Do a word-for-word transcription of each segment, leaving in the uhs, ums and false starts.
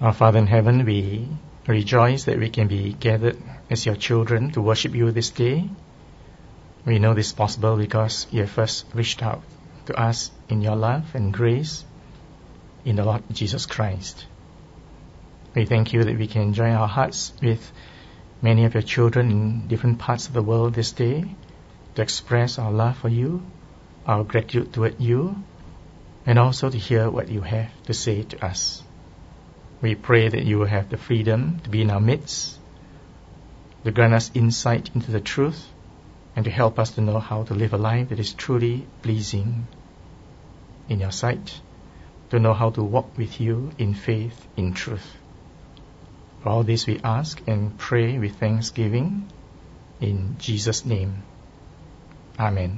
Our Father in heaven, we rejoice that we can be gathered as your children to worship you this day. We know this is possible because you have first reached out to us in your love and grace in the Lord Jesus Christ. We thank you that we can join our hearts with many of your children in different parts of the world this day to express our love for you, our gratitude toward you, and also to hear what you have to say to us. We pray that you will have the freedom to be in our midst, to grant us insight into the truth, and to help us to know how to live a life that is truly pleasing in your sight, to know how to walk with you in faith, in truth. For all this we ask and pray with thanksgiving in Jesus' name. Amen.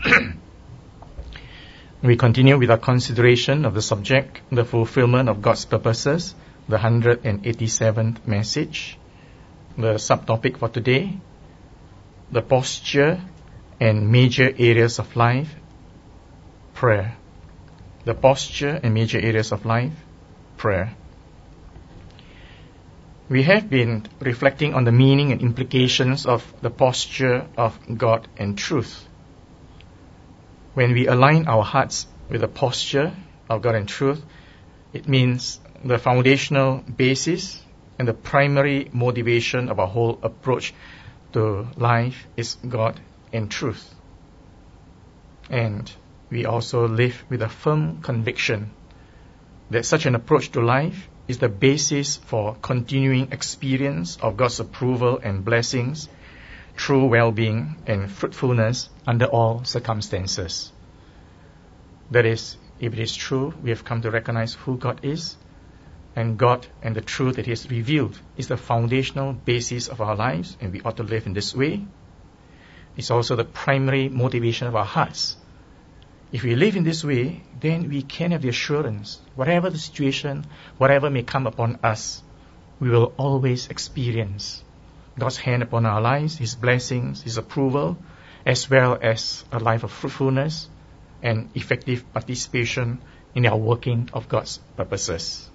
We continue with our consideration of the subject, the fulfillment of God's purposes, the one hundred eighty-seventh message. The subtopic for today, the posture and major areas of life, prayer. The posture and major areas of life, prayer. We have been reflecting on the meaning and implications of the posture of God and truth. When we align our hearts with the posture of God and truth, it means the foundational basis and the primary motivation of our whole approach to life is God and truth. And we also live with a firm conviction that such an approach to life is the basis for continuing experience of God's approval and blessings, true well-being and fruitfulness under all circumstances. That is, if it is true, we have come to recognize who God is, and God and the truth that He has revealed is the foundational basis of our lives, and we ought to live in this way. It's also the primary motivation of our hearts. If we live in this way, then we can have the assurance, whatever the situation, whatever may come upon us, we will always experience God's hand upon our lives, His blessings, His approval, as well as a life of fruitfulness and effective participation in our working of God's purposes.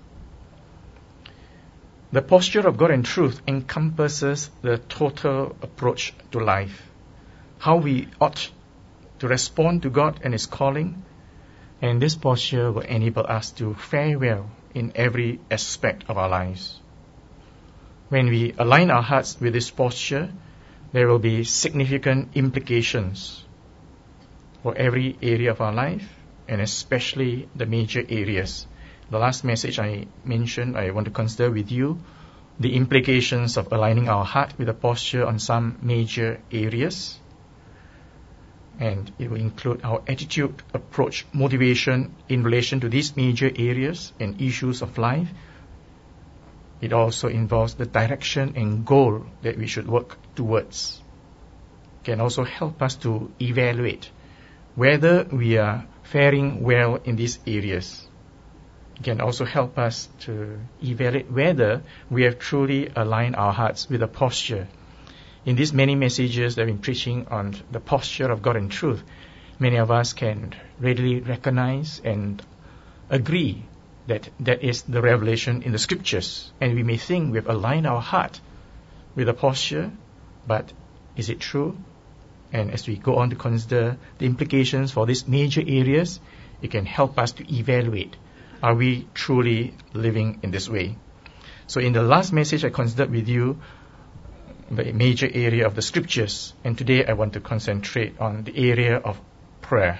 The posture of God and truth encompasses the total approach to life, how we ought to respond to God and His calling, and this posture will enable us to fare well in every aspect of our lives. When we align our hearts with this posture, there will be significant implications for every area of our life, and especially the major areas. The last message I mentioned, I want to consider with you the implications of aligning our heart with a posture on some major areas. And it will include our attitude, approach, motivation in relation to these major areas and issues of life. It also involves the direction and goal that we should work towards. It can also help us to evaluate whether we are faring well in these areas. It can also help us to evaluate whether we have truly aligned our hearts with a posture. In these many messages that I've been preaching on the posture of God and truth, many of us can readily recognize and agree that that is the revelation in the Scriptures. And we may think we've aligned our heart with a posture, but is it true? And as we go on to consider the implications for these major areas, it can help us to evaluate, are we truly living in this way? So in the last message I considered with you the major area of the Scriptures, and today I want to concentrate on the area of prayer.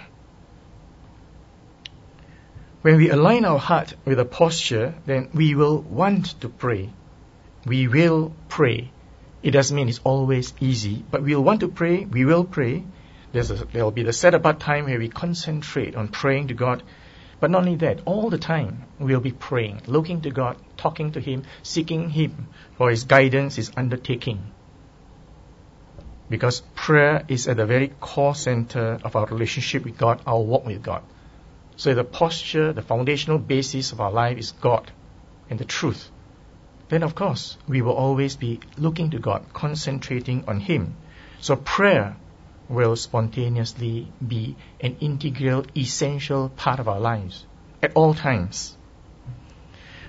When we align our heart with a posture, then we will want to pray. We will pray. It doesn't mean it's always easy, but we'll want to pray, we will pray. There's a, there'll be the set apart time where we concentrate on praying to God. But not only that, all the time we'll be praying, looking to God, talking to Him, seeking Him for His guidance, His undertaking. Because prayer is at the very core center of our relationship with God, our walk with God. So the posture, the foundational basis of our life is God and the truth. Then of course, we will always be looking to God, concentrating on Him. So prayer will spontaneously be an integral, essential part of our lives at all times.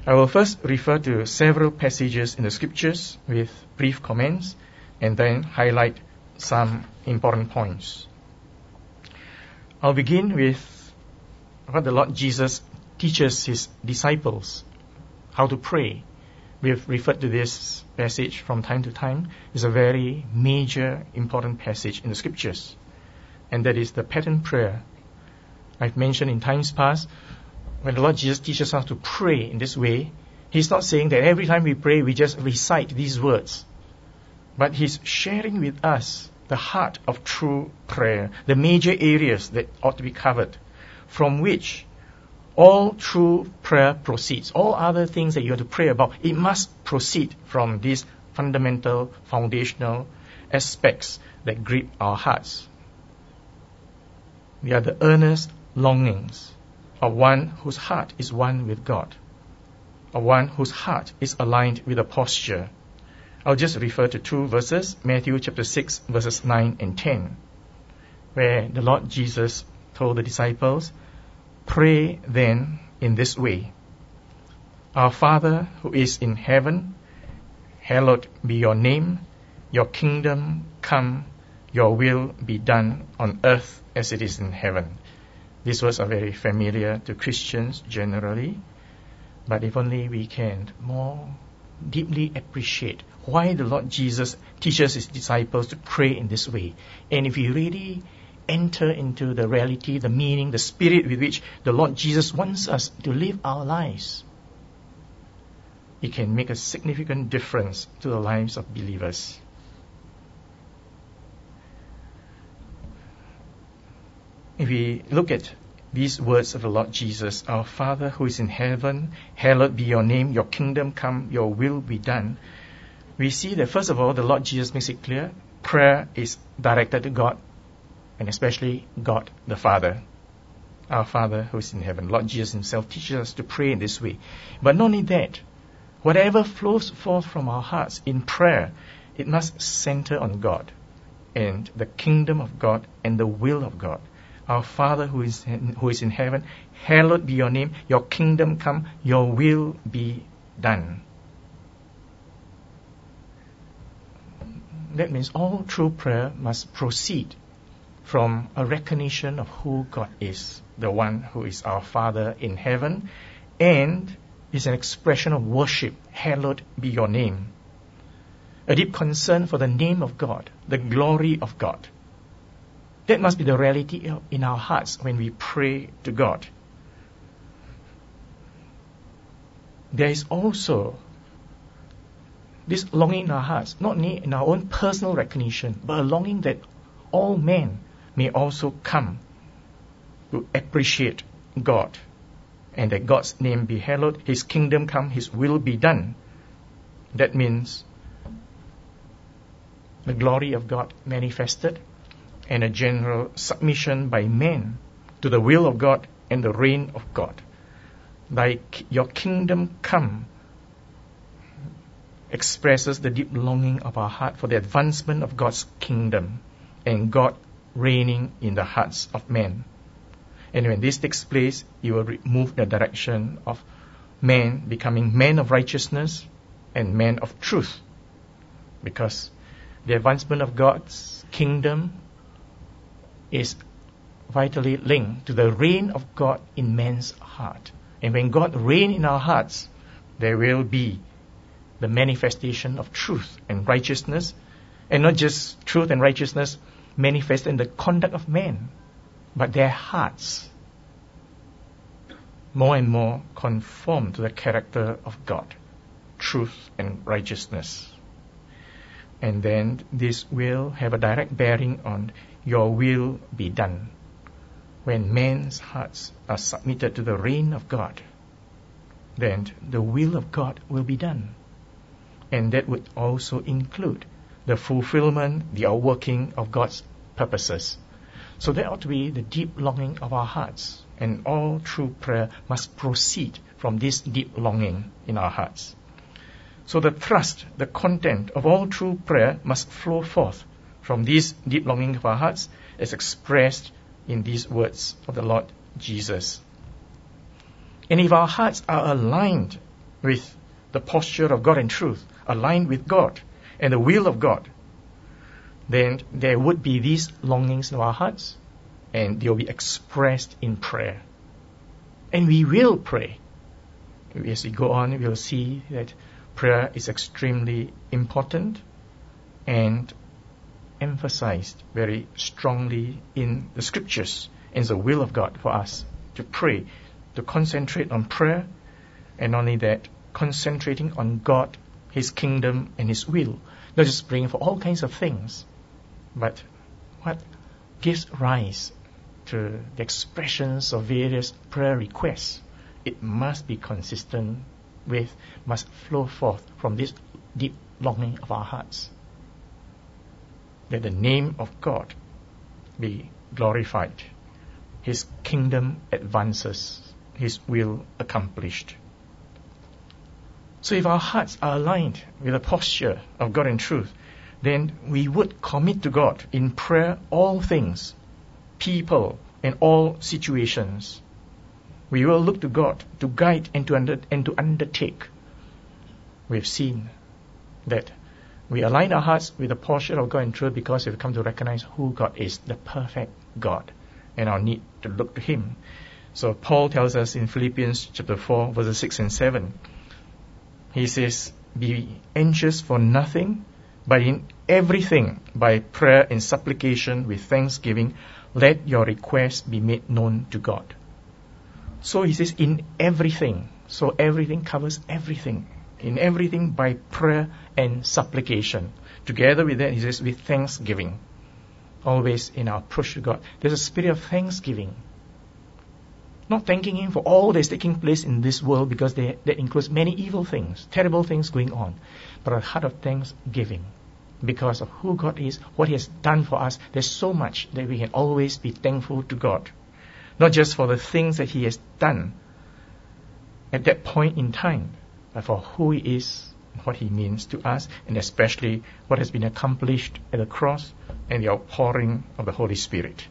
I will first refer to several passages in the scriptures with brief comments and then highlight some important points. I'll begin with what the Lord Jesus teaches his disciples, how to pray. We have referred to this passage from time to time. It's a very major, important passage in the scriptures. And that is the pattern prayer. I've mentioned in times past, when the Lord Jesus teaches us how to pray in this way, He's not saying that every time we pray, we just recite these words. But He's sharing with us the heart of true prayer, the major areas that ought to be covered, from which all true prayer proceeds. All other things that you have to pray about, it must proceed from these fundamental, foundational aspects that grip our hearts. They are the earnest longings of one whose heart is one with God, of one whose heart is aligned with a posture. I'll just refer to two verses, Matthew chapter six, verses nine and ten, where the Lord Jesus told the disciples, "Pray then in this way, Our Father who is in heaven, hallowed be your name, your kingdom come, your will be done on earth as it is in heaven." These words are very familiar to Christians generally, but if only we can more deeply appreciate why the Lord Jesus teaches his disciples to pray in this way. And if we really enter into the reality, the meaning, the spirit with which the Lord Jesus wants us to live our lives, it can make a significant difference to the lives of believers. If we look at these words of the Lord Jesus, "Our Father who is in heaven, hallowed be your name, your kingdom come, your will be done," we see that first of all, the Lord Jesus makes it clear, prayer is directed to God, and especially God the Father. Our Father who is in heaven. Lord Jesus himself teaches us to pray in this way. But not only that, whatever flows forth from our hearts in prayer, it must center on God and the kingdom of God and the will of God. Our Father who is in, who is in heaven, hallowed be your name, your kingdom come, your will be done. That means all true prayer must proceed from a recognition of who God is, the one who is our Father in heaven, and is an expression of worship, hallowed be your name. A deep concern for the name of God, the glory of God. That must be the reality in our hearts when we pray to God. There is also this longing in our hearts, not only in our own personal recognition, but a longing that all men may also come to appreciate God, and that God's name be hallowed, His kingdom come, His will be done. That means the glory of God manifested, and a general submission by men to the will of God and the reign of God. Thy, your kingdom come expresses the deep longing of our heart for the advancement of God's kingdom and God reigning in the hearts of men. And when this takes place, you will remove the direction of men becoming men of righteousness and men of truth, because the advancement of God's kingdom is vitally linked to the reign of God in man's heart. And when God reigns in our hearts, there will be the manifestation of truth and righteousness, and not just truth and righteousness manifest in the conduct of men, but their hearts more and more conform to the character of God, truth and righteousness. And then this will have a direct bearing on your will be done. When men's hearts are submitted to the reign of God, then the will of God will be done. And that would also include the fulfillment, the outworking of God's purposes. So that ought to be the deep longing of our hearts. And all true prayer must proceed from this deep longing in our hearts. So the thrust, the content of all true prayer must flow forth from this deep longing of our hearts, as expressed in these words of the Lord Jesus. And if our hearts are aligned with the posture of God and truth, aligned with God and the will of God, then there would be these longings in our hearts, and they will be expressed in prayer. And we will pray. As we go on, we will see that prayer is extremely important and emphasized very strongly in the scriptures, and the will of God for us to pray, to concentrate on prayer, and not only that, concentrating on God, His kingdom, and His will. Not just praying for all kinds of things, but what gives rise to the expressions of various prayer requests. It must be consistent with, must flow forth from this deep longing of our hearts, that the name of God be glorified, His kingdom advances, His will accomplished. So if our hearts are aligned with the posture of God and truth, then we would commit to God in prayer all things, people, and all situations. We will look to God to guide and to, under, and to undertake. We've seen that we align our hearts with the posture of God and truth because we've come to recognize who God is, the perfect God, and our need to look to Him. So Paul tells us in Philippians chapter four, verses six and seven, he says, "Be anxious for nothing, but in everything, by prayer and supplication with thanksgiving, let your requests be made known to God." So he says, in everything. So everything covers everything. In everything by prayer and supplication. Together with that, he says, with thanksgiving. Always in our approach to God, there's a spirit of thanksgiving. Not thanking Him for all that is taking place in this world, because they, that includes many evil things, terrible things going on, but a heart of thanksgiving because of who God is, what He has done for us. There's so much that we can always be thankful to God, not just for the things that He has done at that point in time, but for who He is, what He means to us, and especially what has been accomplished at the cross and the outpouring of the Holy Spirit.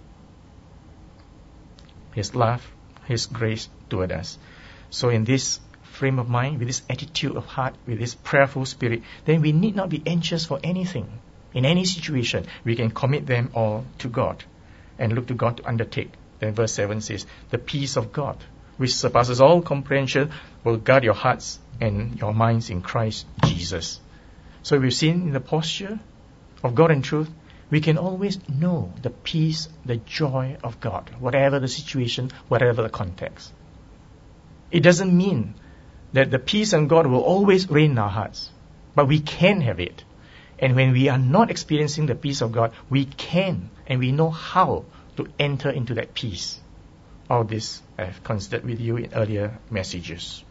His love, His grace toward us. So in this frame of mind, with this attitude of heart, with this prayerful spirit, then we need not be anxious for anything. In any situation, we can commit them all to God and look to God to undertake. Then verse seven says, "The peace of God, which surpasses all comprehension, will guard your hearts and your minds in Christ Jesus." So we've seen in the posture of God and truth, we can always know the peace, the joy of God, whatever the situation, whatever the context. It doesn't mean that the peace of God will always reign in our hearts, but we can have it. And when we are not experiencing the peace of God, we can and we know how to enter into that peace. All this I have considered with you in earlier messages.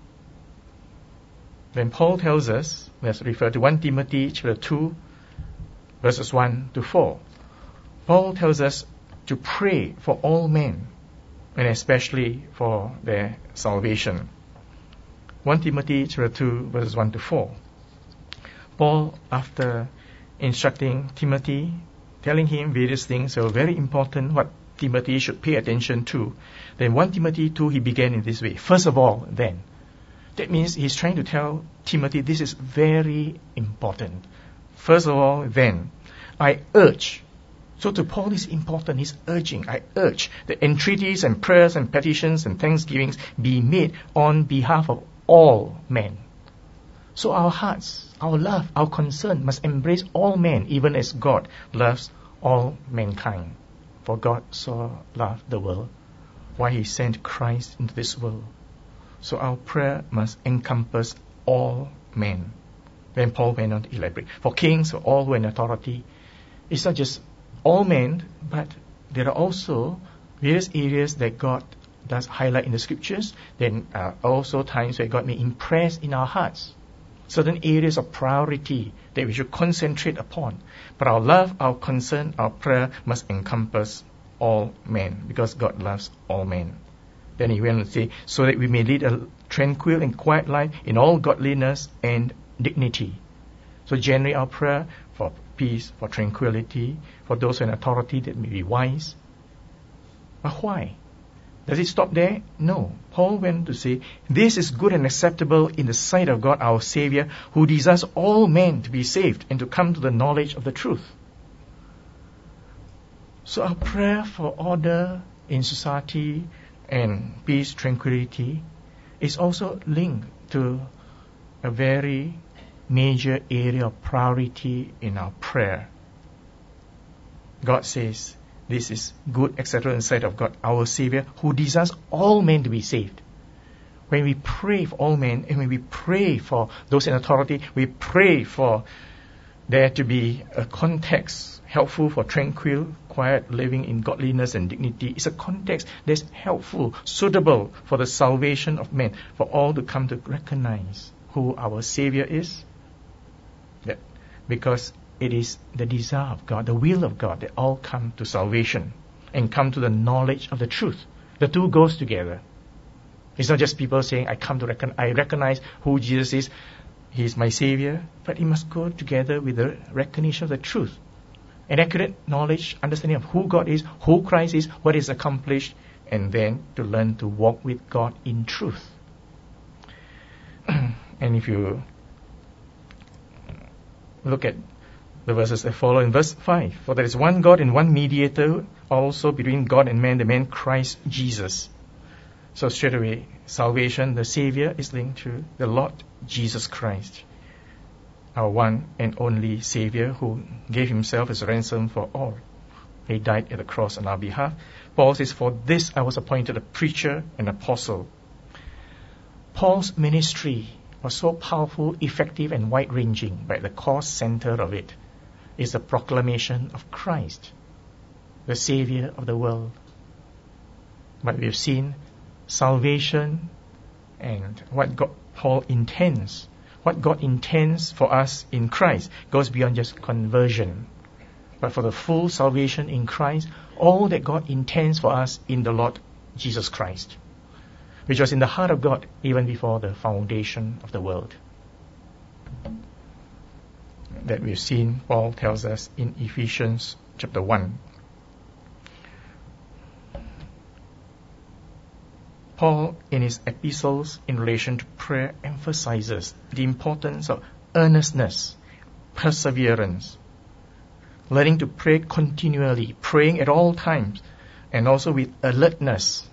When Paul tells us, let's refer to First Timothy chapter two, verses one to four. Paul tells us to pray for all men, and especially for their salvation. First Timothy chapter two, verses one to four. Paul, after instructing Timothy, telling him various things that were very important, what Timothy should pay attention to, then First Timothy two, he began in this way. First of all, then. That means he's trying to tell Timothy this is very important. First of all, then, I urge. So to Paul is important, he's urging, I urge that entreaties and prayers and petitions and thanksgivings be made on behalf of all men. So our hearts, our love, our concern must embrace all men, even as God loves all mankind. For God so loved the world, why He sent Christ into this world. So our prayer must encompass all men. Then Paul went on to elaborate. For kings, for all who are in authority, it's not just all men, but there are also various areas that God does highlight in the scriptures. Then uh, also times where God may impress in our hearts certain areas of priority that we should concentrate upon. But our love, our concern, our prayer must encompass all men, because God loves all men. Then he went on to say, so that we may lead a tranquil and quiet life in all godliness and dignity. So generally our prayer for peace, for tranquility, for those in authority that may be wise. But why? Does it stop there? No. Paul went to say, this is good and acceptable in the sight of God our Savior, who desires all men to be saved and to come to the knowledge of the truth. So our prayer for order in society and peace, tranquility is also linked to a very major area of priority in our prayer. God says, this is good, et cetera, in the sight of God, our Savior, who desires all men to be saved. When we pray for all men, and when we pray for those in authority, we pray for there to be a context helpful for tranquil, quiet living in godliness and dignity. It's a context that's helpful, suitable for the salvation of men, for all to come to recognize who our Savior is. That because it is the desire of God, the will of God, that all come to salvation and come to the knowledge of the truth. The two goes together. It's not just people saying, I come to recognize, I recognize who Jesus is, He is my Savior, but it must go together with the recognition of the truth. An accurate knowledge, understanding of who God is, who Christ is, what is accomplished, and then to learn to walk with God in truth. And if you look at the verses that follow in verse five, for there is one God and one mediator also between God and man, the man Christ Jesus. So straight away, salvation, the Savior, is linked to the Lord Jesus Christ, our one and only Savior who gave Himself as a ransom for all. He died at the cross on our behalf. Paul says, for this I was appointed a preacher and apostle. Paul's ministry was so powerful, effective, and wide-ranging, but the core center of it is the proclamation of Christ, the Savior of the world. But we've seen salvation and what God, Paul intends, what God intends for us in Christ goes beyond just conversion. But for the full salvation in Christ, all that God intends for us in the Lord Jesus Christ, which was in the heart of God even before the foundation of the world. That we've seen, Paul tells us in Ephesians chapter one. Paul, in his epistles in relation to prayer, emphasizes the importance of earnestness, perseverance, learning to pray continually, praying at all times, and also with alertness.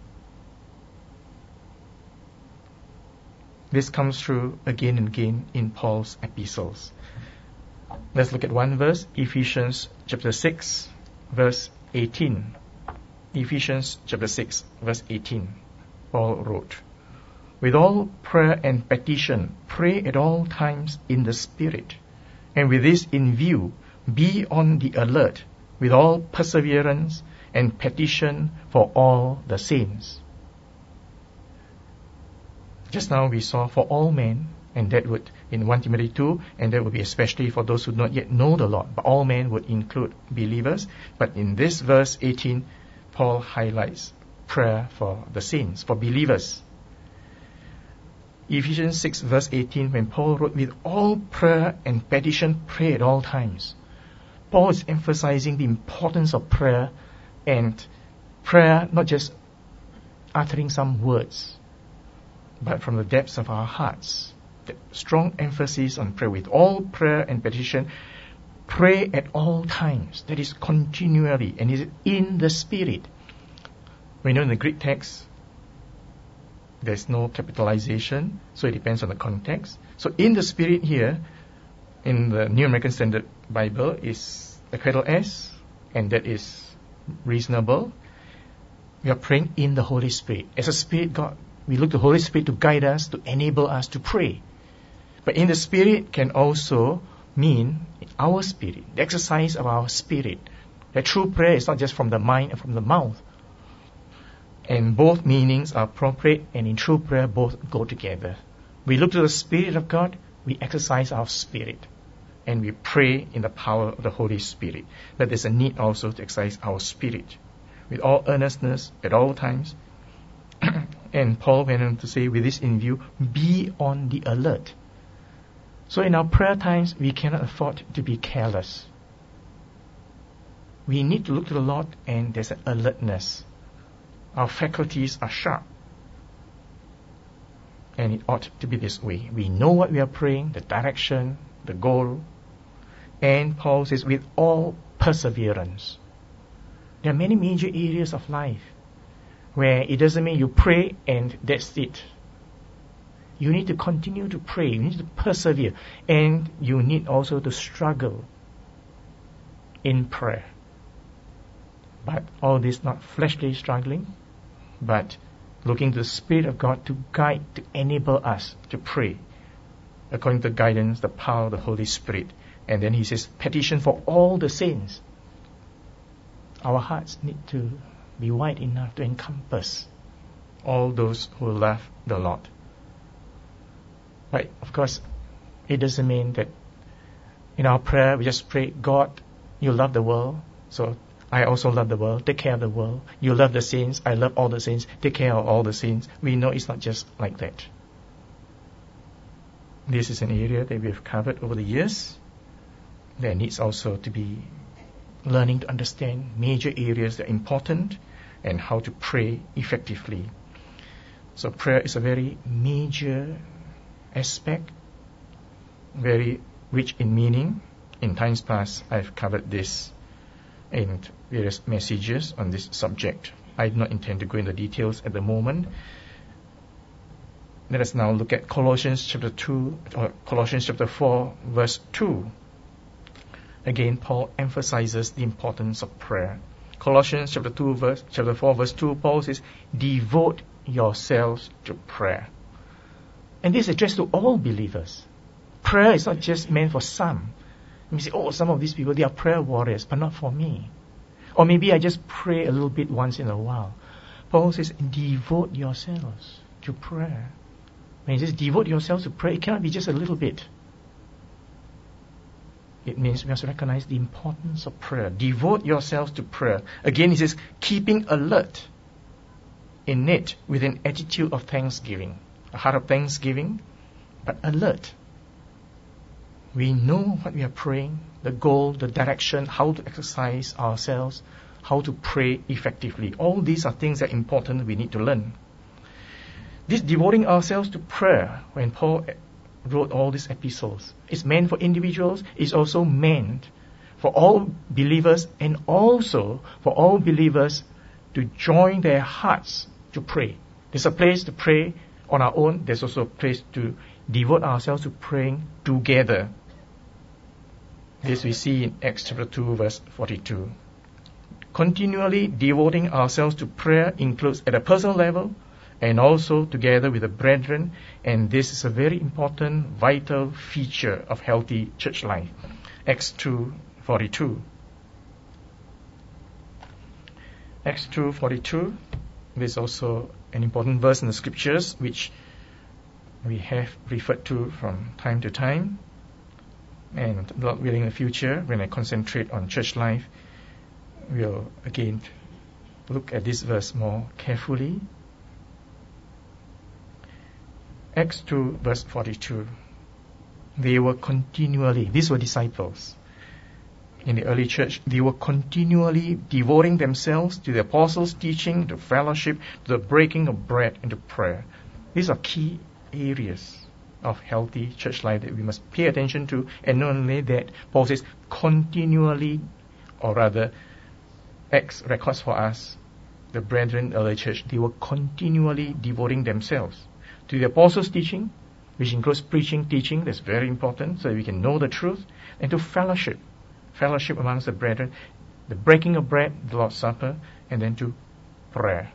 This comes through again and again in Paul's epistles. Let's look at one verse, Ephesians chapter six, verse eighteen. Ephesians chapter six, verse eighteen. Paul wrote, with all prayer and petition, pray at all times in the Spirit, and with this in view, be on the alert with all perseverance and petition for all the saints. Just now we saw for all men, and that would in First Timothy two, and that would be especially for those who do not yet know the Lord, but all men would include believers. But in this verse eighteen, Paul highlights prayer for the saints, for believers. Ephesians six verse eighteen, when Paul wrote, with all prayer and petition, pray at all times. Paul is emphasizing the importance of prayer, and prayer not just uttering some words, but from the depths of our hearts. The strong emphasis on prayer. With all prayer and petition, pray at all times. That is continually, and is in the Spirit. We know in the Greek text, there's no capitalization, so it depends on the context. So in the Spirit here, in the New American Standard Bible, is a capital S, and that is reasonable. We are praying in the Holy Spirit. As a Spirit God, we look to the Holy Spirit to guide us, to enable us to pray. But in the Spirit can also mean our spirit, the exercise of our spirit. That true prayer is not just from the mind and from the mouth. And both meanings are appropriate, and in true prayer both go together. We look to the Spirit of God, we exercise our spirit, and we pray in the power of the Holy Spirit. But there's a need also to exercise our spirit with all earnestness at all times. And Paul went on to say, with this in view, be on the alert. So in our prayer times, we cannot afford to be careless. We need to look to the Lord, and there's an alertness. Our faculties are sharp. And it ought to be this way. We know what we are praying, the direction, the goal. And Paul says, with all perseverance. There are many major areas of life where it doesn't mean you pray and that's it. You need to continue to pray. You need to persevere. And you need also to struggle in prayer. But all this not fleshly struggling, but looking to the Spirit of God to guide, to enable us to pray according to the guidance, the power of the Holy Spirit. And then he says, petition for all the saints. Our hearts need to be wide enough to encompass all those who love the Lord. But of course, it doesn't mean that in our prayer we just pray, God, you love the world, so I also love the world, take care of the world. You love the saints, I love all the saints, take care of all the saints. We know it's not just like that. This is an area that we have covered over the years. There needs also to be learning to understand major areas that are important and how to pray effectively. So prayer is a very major aspect, very rich in meaning. In times past, I've covered this in various messages on this subject. I do not intend to go into details at the moment. Let us now look at Colossians chapter two, or Colossians chapter four, verse two. Again, Paul emphasizes the importance of prayer. Colossians chapter two, verse chapter four, verse two, Paul says, "Devote yourselves to prayer." And this is addressed to all believers. Prayer is not just meant for some. You say, "Oh, some of these people, they are prayer warriors," but not for me. Or maybe I just pray a little bit once in a while. Paul says, devote yourselves to prayer. When he says devote yourselves to prayer, it cannot be just a little bit. It means we must recognize the importance of prayer. Devote yourselves to prayer. Again, he says, keeping alert in it with an attitude of thanksgiving. A heart of thanksgiving, but alert. We know what we are praying, the goal, the direction, how to exercise ourselves, how to pray effectively. All these are things that are important we need to learn. This devoting ourselves to prayer, when Paul wrote all these epistles, is meant for individuals, it's also meant for all believers, and also for all believers to join their hearts to pray. There's a place to pray on our own, there's also a place to devote ourselves to praying together. This we see in Acts chapter two, verse forty-two. Continually devoting ourselves to prayer includes at a personal level and also together with the brethren, and this is a very important, vital feature of healthy church life. Acts two forty-two. Acts two forty-two. This is also an important verse in the scriptures which we have referred to from time to time. And Lord willing, in the future, when I concentrate on church life, we'll again look at this verse more carefully. Acts two, verse forty-two. They were continually, these were disciples in the early church, they were continually devoting themselves to the apostles' teaching, to fellowship, to the breaking of bread, and to prayer. These are key areas of healthy church life that we must pay attention to. And not only that, Paul says continually, or rather Acts records for us, the brethren in the early church, they were continually devoting themselves to the apostles' teaching, which includes preaching, teaching, that's very important, so that we can know the truth, and to fellowship, fellowship amongst the brethren, the breaking of bread, the Lord's Supper, and then to prayer.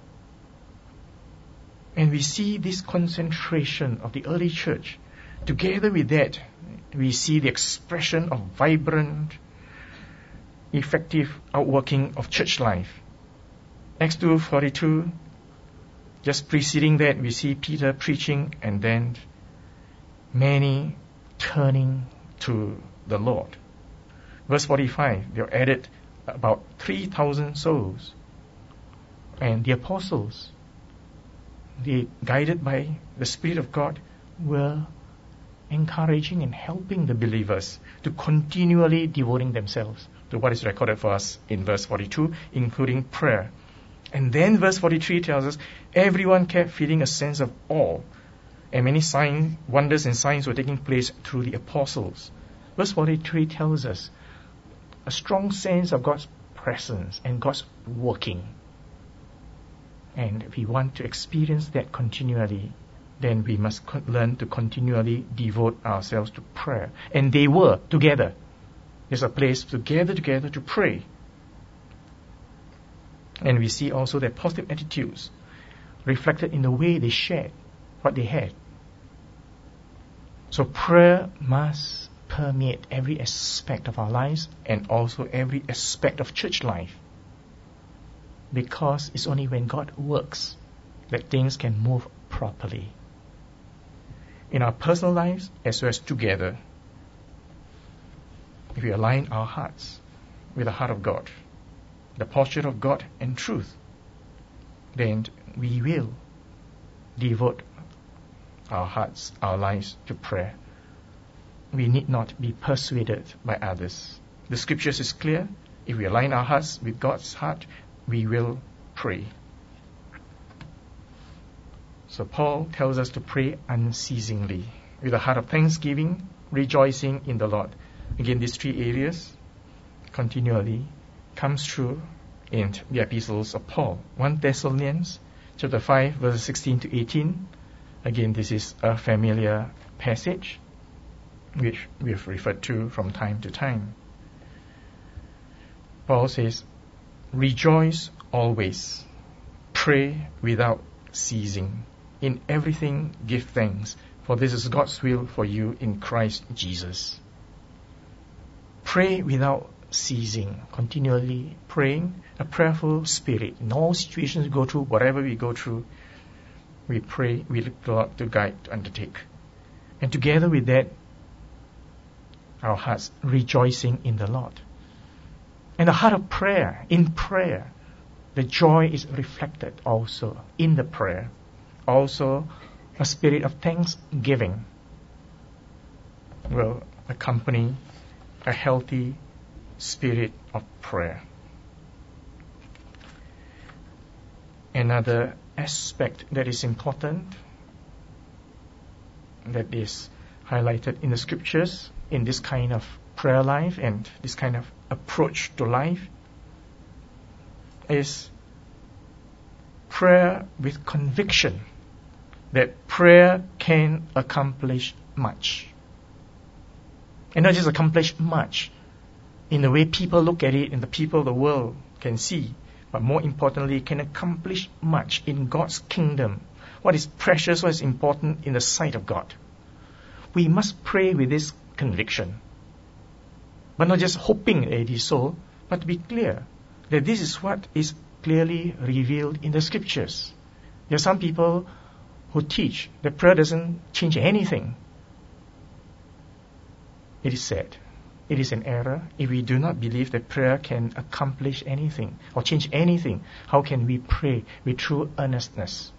And we see this concentration of the early church. Together with that, we see the expression of vibrant, effective outworking of church life. Acts two forty-two, just preceding that, we see Peter preaching, and then many turning to the Lord. Verse forty-five, they were added about three thousand souls. And the apostles, they, guided by the Spirit of God, were encouraging and helping the believers to continually devoting themselves to what is recorded for us in verse forty-two, including prayer. And then verse forty-three tells us, everyone kept feeling a sense of awe, and many signs, wonders and signs were taking place through the apostles. Verse forty-three tells us a strong sense of God's presence and God's working. And if we want to experience that continually, then we must co- learn to continually devote ourselves to prayer. And they were together. There's a place to gather together to pray. And we see also their positive attitudes reflected in the way they shared what they had. So prayer must permeate every aspect of our lives and also every aspect of church life. Because it's only when God works that things can move properly. In our personal lives as well as together, if we align our hearts with the heart of God, the posture of God and truth, then we will devote our hearts, our lives to prayer. We need not be persuaded by others. The scriptures is clear. If we align our hearts with God's heart, we will pray. So Paul tells us to pray unceasingly, with a heart of thanksgiving, rejoicing in the Lord. Again, these three areas continually comes through in the epistles of Paul. First Thessalonians chapter five, verses sixteen to eighteen. Again, this is a familiar passage which we have referred to from time to time. Paul says, rejoice always, pray without ceasing. In everything give thanks, for this is God's will for you in Christ Jesus. Pray without ceasing, continually praying, a prayerful spirit. In all situations we go through, whatever we go through, we pray, we look to God to guide, to undertake. And together with that, our hearts rejoicing in the Lord. And the heart of prayer, in prayer, the joy is reflected also in the prayer. Also, a spirit of thanksgiving will accompany a healthy spirit of prayer. Another aspect that is important, that is highlighted in the scriptures, in this kind of prayer life and this kind of approach to life, is prayer with conviction that prayer can accomplish much. And not just accomplish much in the way people look at it and the people of the world can see, but more importantly, can accomplish much in God's kingdom. What is precious, what is important in the sight of God. We must pray with this conviction, but not just hoping that it is so, but to be clear that this is what is clearly revealed in the scriptures. There are some people who teach that prayer doesn't change anything. It is said, it is an error. If we do not believe that prayer can accomplish anything or change anything, how can we pray with true earnestness?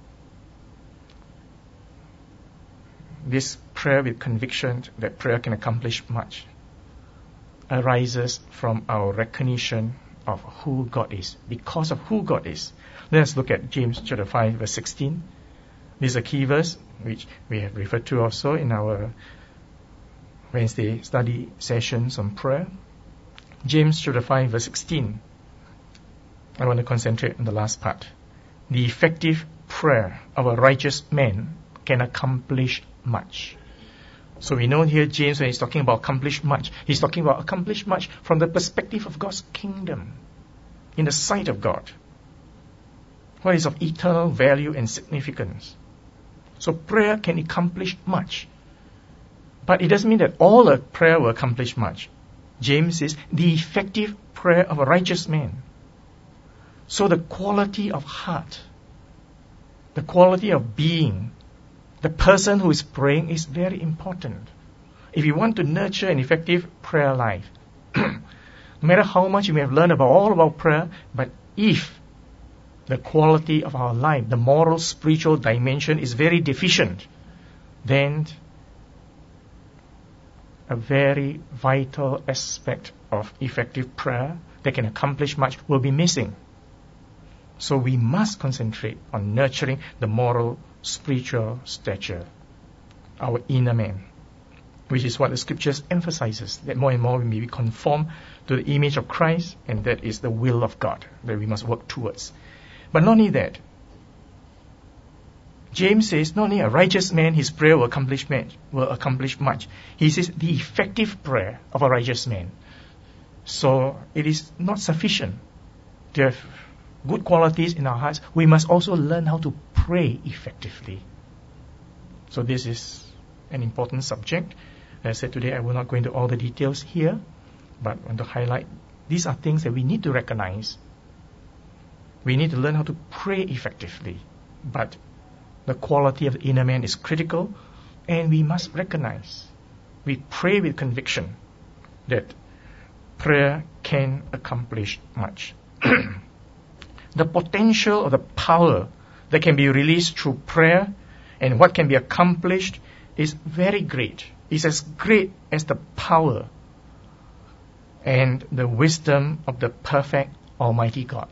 This prayer with conviction that prayer can accomplish much arises from our recognition of who God is, because of who God is. Let's look at James chapter five, verse sixteen. This is a key verse which we have referred to also in our Wednesday study sessions on prayer. James chapter five, verse sixteen. I want to concentrate on the last part. The effective prayer of a righteous man can accomplish much. So we know here James, when he's talking about accomplish much, he's talking about accomplish much from the perspective of God's kingdom, in the sight of God. What is of eternal value and significance. So prayer can accomplish much. But it doesn't mean that all a prayer will accomplish much. James says, the effective prayer of a righteous man. So the quality of heart, the quality of being, the person who is praying is very important. If you want to nurture an effective prayer life, no matter how much you may have learned about all about prayer, but if the quality of our life, the moral, spiritual dimension is very deficient, then a very vital aspect of effective prayer that can accomplish much will be missing. So we must concentrate on nurturing the moral, spiritual stature, our inner man, which is what the scriptures emphasizes, that more and more we may be conformed to the image of Christ, and that is the will of God that we must work towards. But not only that, James says not only a righteous man, his prayer will accomplish much, will accomplish much. He says the effective prayer of a righteous man. So it is not sufficient to have good qualities in our hearts. We must also learn how to pray effectively. So this is an important subject. As I said today, I will not go into all the details here, but I want to highlight these are things that we need to recognize. We need to learn how to pray effectively, but the quality of the inner man is critical, and we must recognize, we pray with conviction that prayer can accomplish much. The potential of the power that can be released through prayer and what can be accomplished is very great. It's as great as the power and the wisdom of the perfect Almighty God.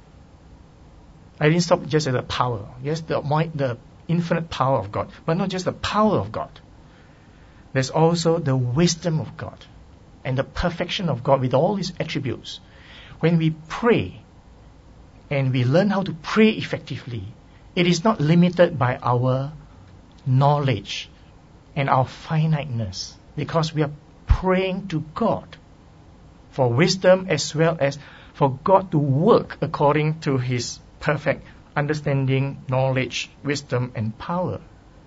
I didn't stop just at the power. Yes, the, the infinite power of God, but not just the power of God. There's also the wisdom of God and the perfection of God with all His attributes. When we pray and we learn how to pray effectively, it is not limited by our knowledge and our finiteness, because we are praying to God for wisdom as well as for God to work according to His perfect understanding, knowledge, wisdom, and power.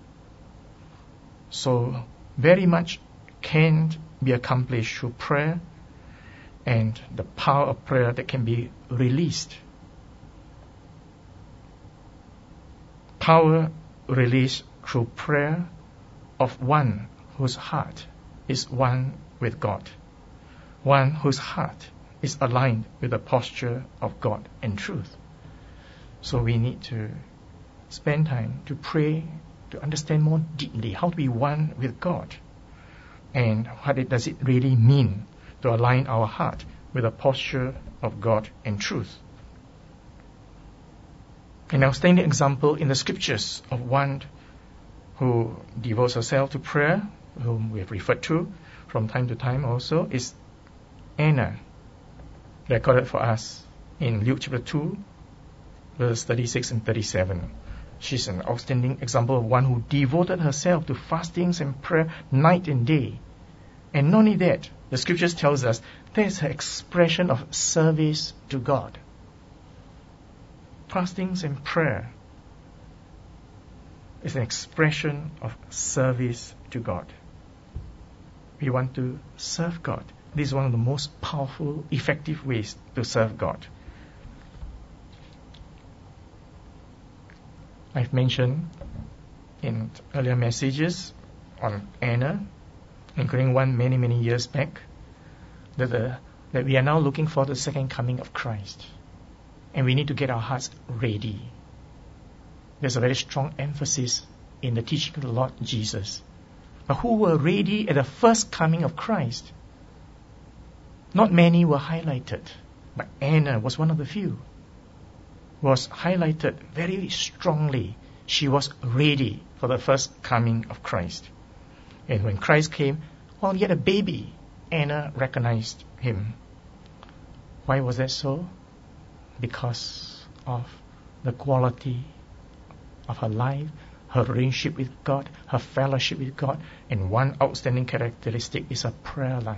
So very much can be accomplished through prayer and the power of prayer that can be released. Power released through prayer of one whose heart is one with God, one whose heart is aligned with the posture of God and truth. So we need to spend time to pray, to understand more deeply how to be one with God, and what it, does it really mean to align our heart with the posture of God and truth. An outstanding example in the scriptures of one who devotes herself to prayer, whom we have referred to from time to time also, is Anna, recorded for us in Luke chapter two, verse thirty-six and thirty-seven. She's an outstanding example of one who devoted herself to fastings and prayer night and day. And not only that, the scriptures tells us there's her expression of service to God. Fastings and prayer is an expression of service to God. We want to serve God. This is one of the most powerful, effective ways to serve God. I've mentioned in earlier messages on Anna, including one many, many years back, that, the, that we are now looking for the second coming of Christ. And we need to get our hearts ready. There's a very strong emphasis in the teaching of the Lord Jesus. But who were ready at the first coming of Christ? Not many were highlighted, but Anna was one of the few. Was highlighted very strongly. She was ready for the first coming of Christ. And when Christ came, while yet a baby, Anna recognized him. Why was that so? Because of the quality of her life, her relationship with God, her fellowship with God, and one outstanding characteristic is her prayer life.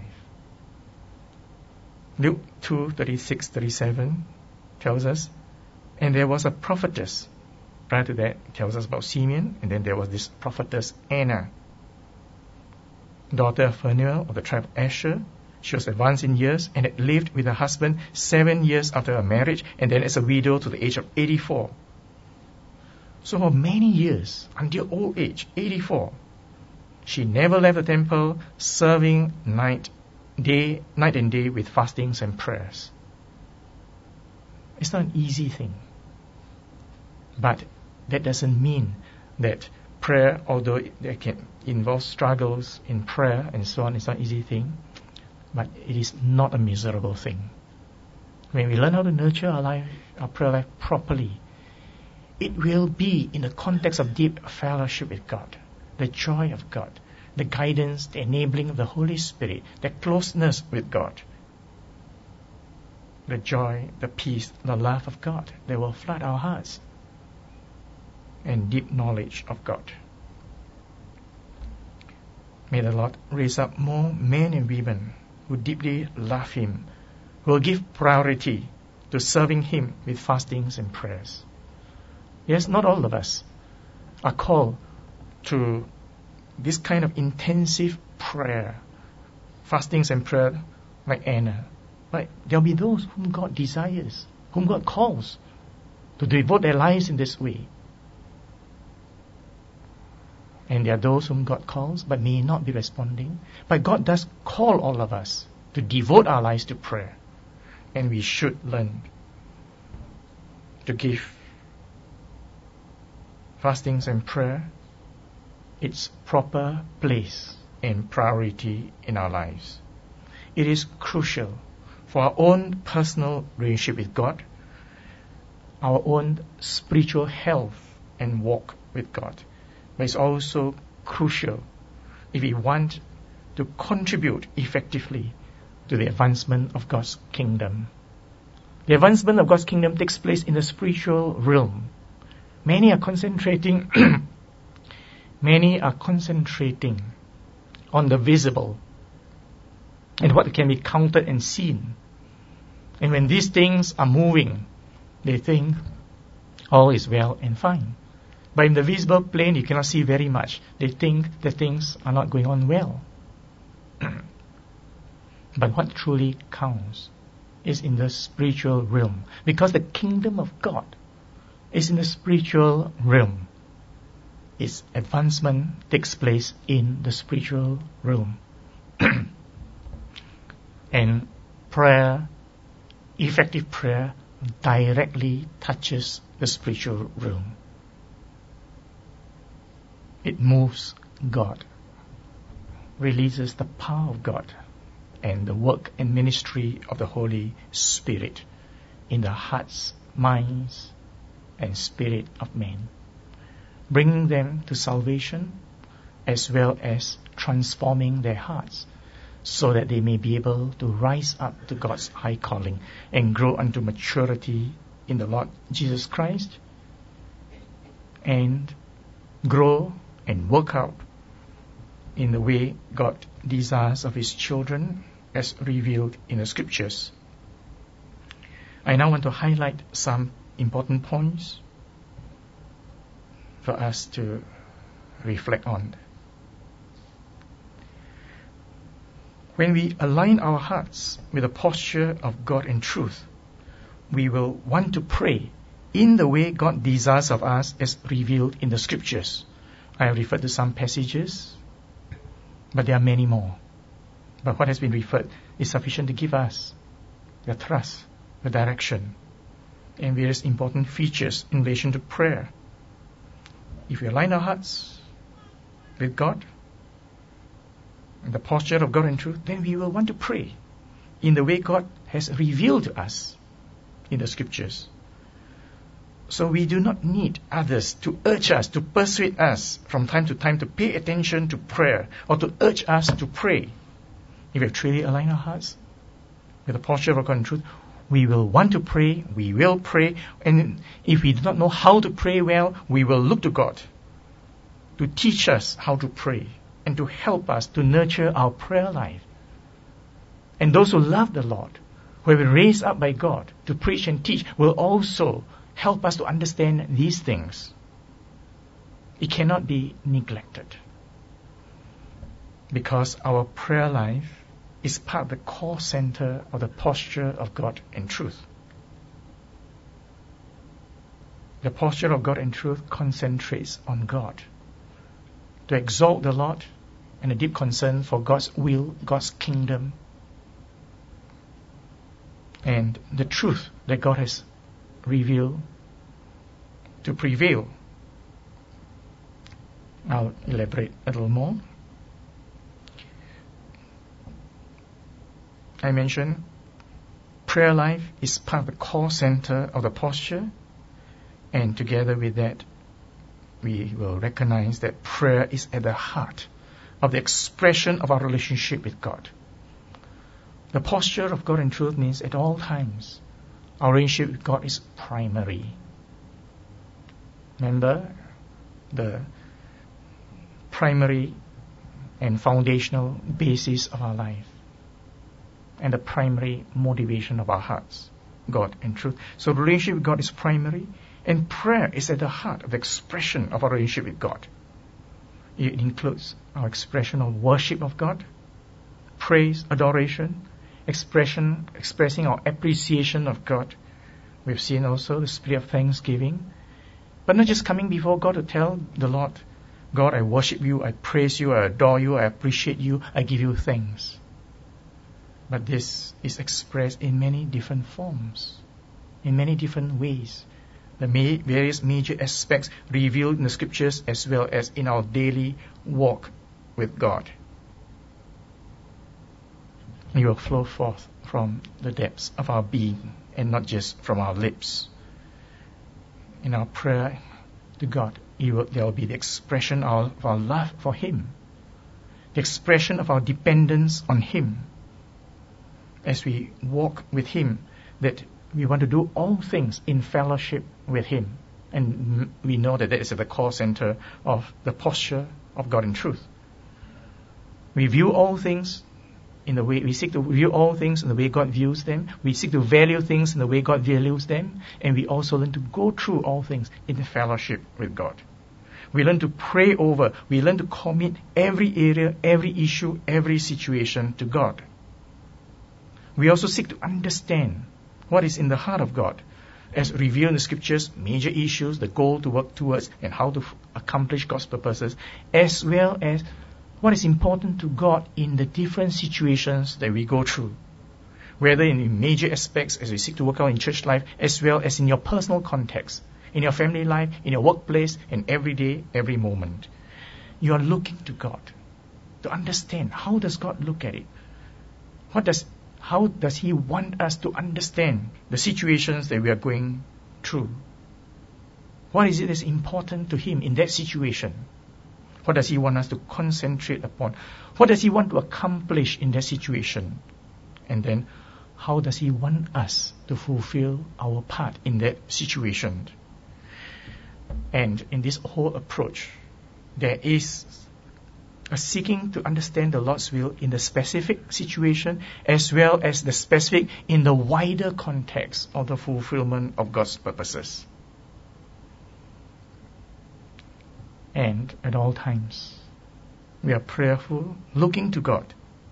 Luke two, thirty-six, thirty-seven tells us, and there was a prophetess. Prior to that, it tells us about Simeon, and then there was this prophetess Anna, daughter of Phanuel of the tribe of Asher. She was advanced in years and had lived with her husband seven years after her marriage, and then as a widow to the age of eighty-four. So for many years, until old age, eighty-four, she never left the temple, serving night, day, night and day with fastings and prayers. It's not an easy thing. But that doesn't mean that prayer, although it can involve struggles in prayer and so on, it's not an easy thing, but it is not a miserable thing. when we learn how to nurture our life, our prayer life properly, it will be in the context of deep fellowship with God, the joy of God, the guidance, the enabling of the Holy Spirit, the closeness with God, the joy, the peace, the love of God that will flood our hearts, and deep knowledge of God. May the Lord raise up more men and women who deeply love Him, who will give priority to serving Him with fastings and prayers. Yes, not all of us are called to this kind of intensive prayer, fastings and prayer like Anna. But there will be those whom God desires, whom God calls to devote their lives in this way. And there are those whom God calls but may not be responding. But God does call all of us to devote our lives to prayer. And we should learn to give fastings and prayer its proper place and priority in our lives. It is crucial for our own personal relationship with God, our own spiritual health and walk with God. But it's also crucial if we want to contribute effectively to the advancement of God's kingdom. The advancement of God's kingdom takes place in the spiritual realm. Many are concentrating many are concentrating on the visible and what can be counted and seen. And when these things are moving, they think all is well and fine. But in the visible plane, you cannot see very much. They think that things are not going on well. But what truly counts is in the spiritual realm. Because the kingdom of God is in the spiritual realm. Its advancement takes place in the spiritual realm. And prayer, effective prayer, directly touches the spiritual realm. It moves God, releases the power of God and the work and ministry of the Holy Spirit in the hearts, minds, and spirit of men, bringing them to salvation as well as transforming their hearts so that they may be able to rise up to God's high calling and grow unto maturity in the Lord Jesus Christ and grow and work out in the way God desires of His children as revealed in the Scriptures. I now want to highlight some important points for us to reflect on. When we align our hearts with the posture of God and truth, we will want to pray in the way God desires of us as revealed in the Scriptures. I have referred to some passages, but there are many more. But what has been referred is sufficient to give us the thrust, the direction, and various important features in relation to prayer. If we align our hearts with God, in the posture of God and truth, then we will want to pray in the way God has revealed to us in the Scriptures. So we do not need others to urge us, to persuade us from time to time to pay attention to prayer or to urge us to pray. If we have truly aligned our hearts with the posture of God and truth, we will want to pray, we will pray, and if we do not know how to pray well, we will look to God to teach us how to pray and to help us to nurture our prayer life. And those who love the Lord, who have been raised up by God to preach and teach, will also help us to understand these things. It cannot be neglected, because our prayer life is part of the core center of the posture of God and truth. The posture of God and truth concentrates on God, to exalt the Lord, and a deep concern for God's will, God's kingdom, and the truth that God has revealed to prevail. I'll elaborate a little more. I mentioned prayer life is part of the core center of the posture. And together with that, we will recognize that prayer is at the heart of the expression of our relationship with God. The posture of God in truth means at all times, our relationship with God is primary. Remember, the primary and foundational basis of our life and the primary motivation of our hearts, God and truth. So the relationship with God is primary, and prayer is at the heart of the expression of our relationship with God. It includes our expression of worship of God, praise, adoration, expression, expressing our appreciation of God. We've seen also the spirit of thanksgiving, but not just coming before God to tell the Lord, God, I worship you, I praise you, I adore you, I appreciate you, I give you thanks. But this is expressed in many different forms, in many different ways. The ma- various major aspects revealed in the scriptures as well as in our daily walk with God. It will flow forth from the depths of our being and not just from our lips. In our prayer to God, will, there will be the expression of our love for Him, the expression of our dependence on Him. As we walk with Him, that we want to do all things in fellowship with Him. And we know that that is at the core center of the posture of God in truth. We view all things in the way, we seek to view all things in the way God views them. We seek to value things in the way God values them. And we also learn to go through all things in fellowship with God. We learn to pray over, we learn to commit every area, every issue, every situation to God. We also seek to understand what is in the heart of God, as revealed in the scriptures, major issues, the goal to work towards, and how to f- accomplish God's purposes, as well as what is important to God in the different situations that we go through, whether in major aspects as we seek to work out in church life, as well as in your personal context, in your family life, in your workplace, and every day, every moment. You are looking to God to understand, how does God look at it? What does How does He want us to understand the situations that we are going through? What is it that's important to Him in that situation? What does He want us to concentrate upon? What does He want to accomplish in that situation? And then, how does He want us to fulfill our part in that situation? And in this whole approach, there is a seeking to understand the Lord's will in the specific situation as well as the specific in the wider context of the fulfillment of God's purposes. And at all times, we are prayerful, looking to God,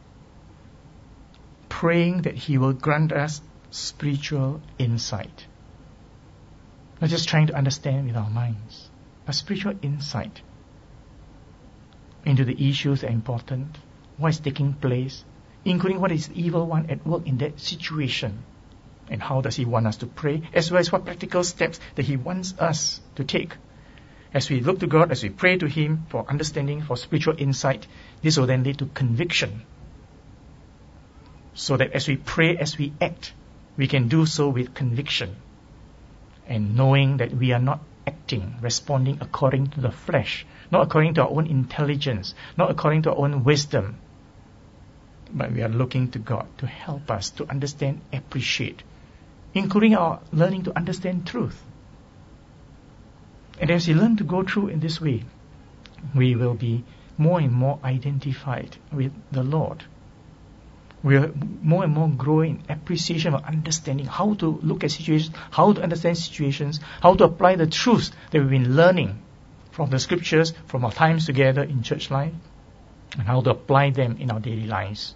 praying that He will grant us spiritual insight. Not just trying to understand with our minds, but spiritual insight into the issues that are important, what is taking place, including what is the evil one at work in that situation, and how does He want us to pray, as well as what practical steps that He wants us to take. As we look to God, as we pray to Him for understanding, for spiritual insight, this will then lead to conviction. So that as we pray, as we act, we can do so with conviction, and knowing that we are not acting, responding according to the flesh, not according to our own intelligence, not according to our own wisdom, but we are looking to God to help us to understand, appreciate, including our learning to understand truth. And as we learn to go through in this way, we will be more and more identified with the Lord. We will more and more grow in appreciation of understanding how to look at situations, how to understand situations, how to apply the truths that we've been learning from the scriptures, from our times together in church life, and how to apply them in our daily lives.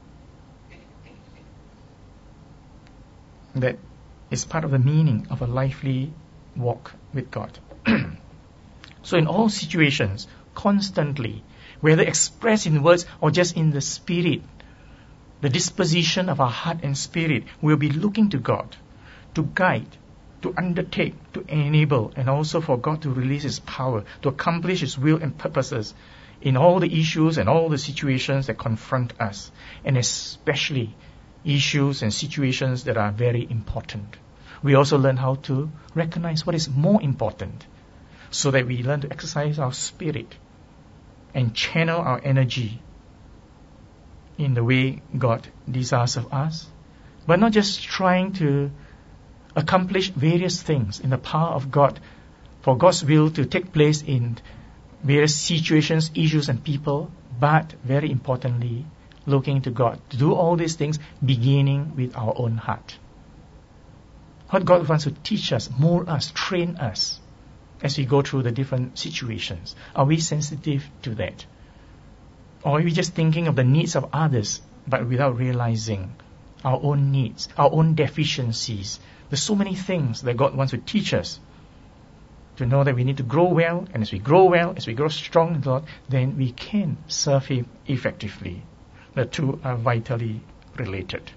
That is part of the meaning of a lively walk with God. So in all situations, constantly, whether expressed in words or just in the spirit, the disposition of our heart and spirit, will be looking to God to guide, to undertake, to enable, and also for God to release His power to accomplish His will and purposes in all the issues and all the situations that confront us, and especially issues and situations that are very important. We also learn how to recognize what is more important, so that we learn to exercise our spirit and channel our energy in the way God desires of us. We're not just trying to accomplish various things in the power of God, for God's will to take place in various situations, issues, and people, but very importantly, looking to God to do all these things beginning with our own heart. What God wants to teach us, mold us, train us as we go through the different situations. Are we sensitive to that? Or are we just thinking of the needs of others, but without realizing our own needs, our own deficiencies? There's so many things that God wants to teach us, to know that we need to grow well, and as we grow well, as we grow strong in the Lord, then we can serve Him effectively. The two are vitally related.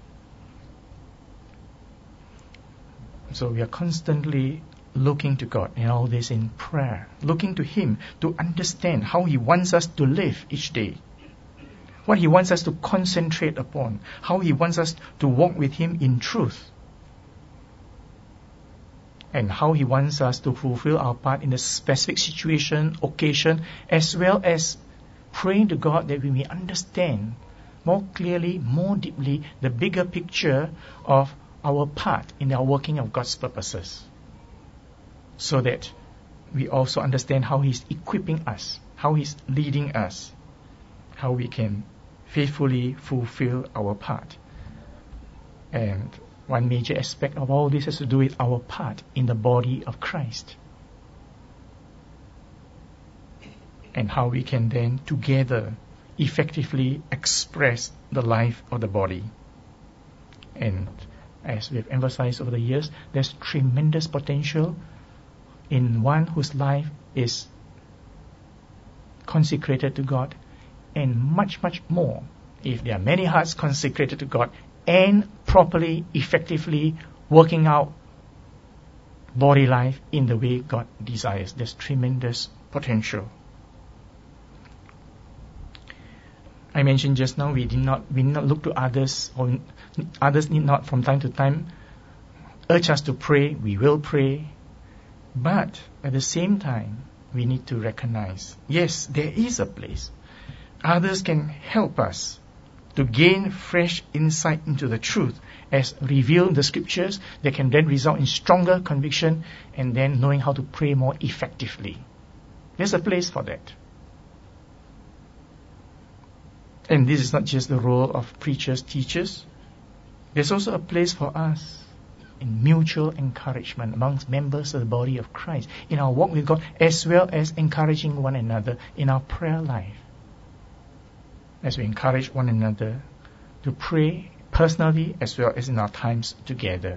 So we are constantly looking to God in all this in prayer, looking to Him to understand how He wants us to live each day, what He wants us to concentrate upon, how He wants us to walk with Him in truth, and how He wants us to fulfill our part in a specific situation, occasion, as well as praying to God that we may understand more clearly, more deeply, the bigger picture of our part in our working of God's purposes, so that we also understand how He's equipping us, how He's leading us, how we can faithfully fulfill our part. And one major aspect of all this has to do with our part in the body of Christ, and how we can then together effectively express the life of the body. And as we have emphasized over the years, there's tremendous potential in one whose life is consecrated to God, and much, much more if there are many hearts consecrated to God and properly, effectively working out body life in the way God desires. There's tremendous potential. I mentioned just now, we did not we did not look to others, or others need not from time to time urge us to pray. We will pray, but at the same time, we need to recognize, yes, there is a place. Others can help us to gain fresh insight into the truth as revealed in the Scriptures, that can then result in stronger conviction and then knowing how to pray more effectively. There's a place for that. And this is not just the role of preachers, teachers. There's also a place for us in mutual encouragement amongst members of the body of Christ, in our walk with God, as well as encouraging one another in our prayer life. As we encourage one another to pray personally as well as in our times together.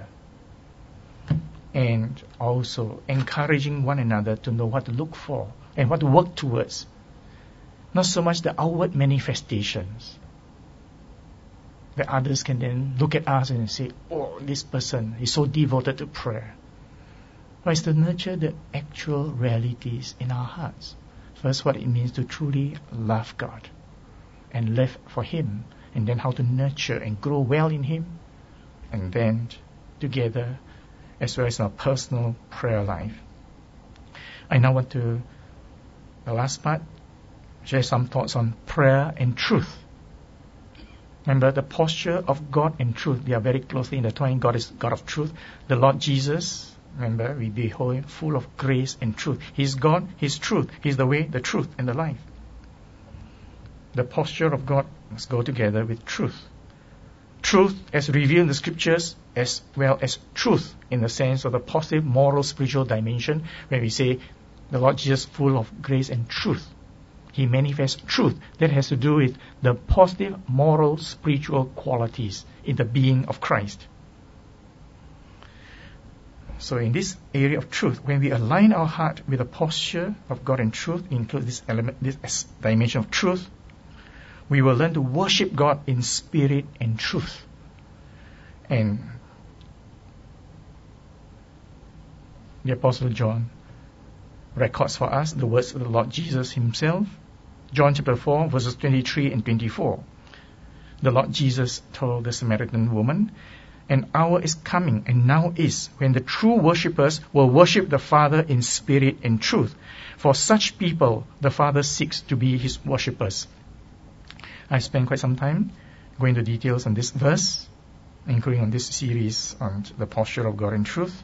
And also encouraging one another to know what to look for and what to work towards. Not so much the outward manifestations that others can then look at us and say, oh, this person is so devoted to prayer. But it's to nurture the actual realities in our hearts. First, what it means to truly love God and live for Him, and then how to nurture and grow well in Him, and then together as well as our personal prayer life. I now want to, the last part, share some thoughts on prayer and truth. Remember, the posture of God and truth, they are very closely intertwined. God is God of truth. The Lord Jesus, remember, we behold Him full of grace and truth. He's God, He's truth. He's the way, the truth, and the life. The posture of God must go together with truth. Truth as revealed in the Scriptures, as well as truth in the sense of the positive, moral, spiritual dimension, when we say the Lord Jesus full of grace and truth. He manifests truth that has to do with the positive, moral, spiritual qualities in the being of Christ. So in this area of truth, when we align our heart with the posture of God and truth, include this element, this dimension of truth, we will learn to worship God in spirit and truth. And the Apostle John records for us the words of the Lord Jesus Himself. John chapter four, verses twenty-three and twenty-four. the Lord Jesus told the Samaritan woman, "An hour is coming, and now is, when the true worshippers will worship the Father in spirit and truth. For such people, the Father seeks to be his worshippers." I spent quite some time going into details on this verse, including on this series on the posture of God in truth.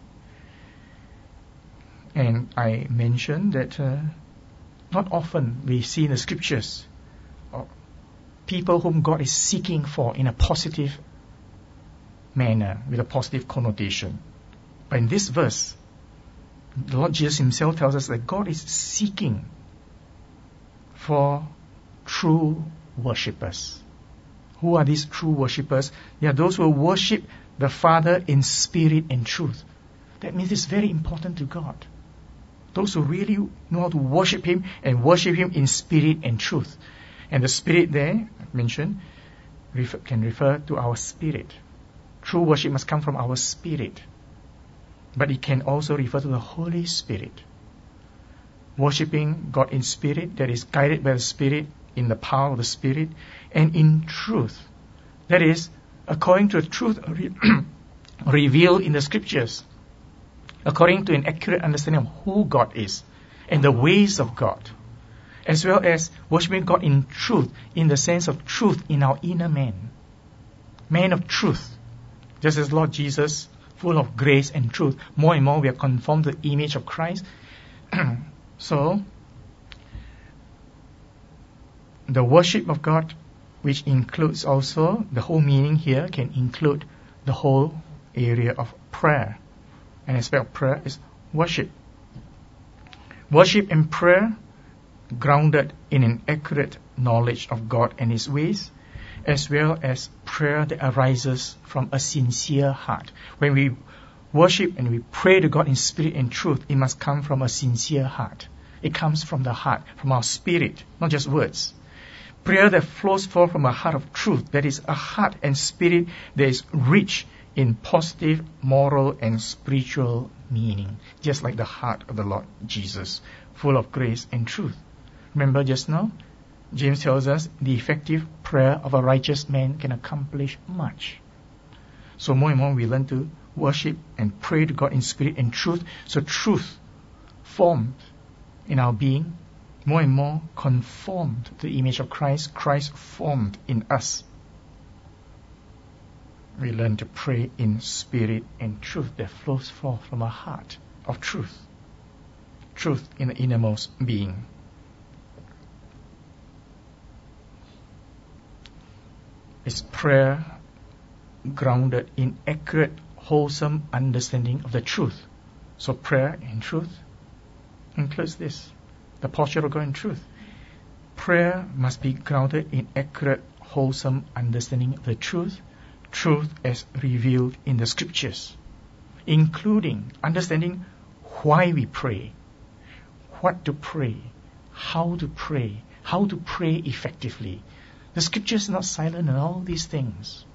And I mentioned that uh, not often we see in the scriptures uh, people whom God is seeking for in a positive manner, with a positive connotation. But in this verse, the Lord Jesus himself tells us that God is seeking for true worshippers. Who are these true worshippers? They are those who worship the Father in spirit and truth. That means it's very important to God. Those who really know how to worship him and worship him in spirit and truth. And the spirit there, I mentioned, refer, can refer to our spirit. True worship must come from our spirit. But it can also refer to the Holy Spirit. Worshipping God in spirit, that is guided by the Spirit, in the power of the Spirit, and in truth. That is, according to the truth re- revealed in the Scriptures. According to an accurate understanding of who God is and the ways of God. As well as worshiping God in truth, in the sense of truth in our inner man. Man of truth. Just as Lord Jesus, full of grace and truth, more and more we are conformed to the image of Christ. So, the worship of God, which includes also, the whole meaning here can include the whole area of prayer. An aspect of prayer is worship. Worship and prayer grounded in an accurate knowledge of God and his ways, as well as prayer that arises from a sincere heart. When we worship and we pray to God in spirit and truth, it must come from a sincere heart. It comes from the heart, from our spirit, not just words. Prayer that flows forth from a heart of truth, that is a heart and spirit that is rich in positive, moral, and spiritual meaning, just like the heart of the Lord Jesus, full of grace and truth. Remember just now, James tells us the effective prayer of a righteous man can accomplish much. So more and more we learn to worship and pray to God in spirit and truth, so truth formed in our being, more and more conformed to the image of Christ, Christ formed in us. We learn to pray in spirit and truth that flows forth from a heart of truth. Truth in the innermost being. Is prayer grounded in accurate, wholesome understanding of the truth. So prayer in truth includes this, the posture of God in truth. Prayer must be grounded in accurate, wholesome understanding of the truth, truth as revealed in the Scriptures, including understanding why we pray, what to pray, how to pray, how to pray effectively. The Scriptures are not silent on all these things.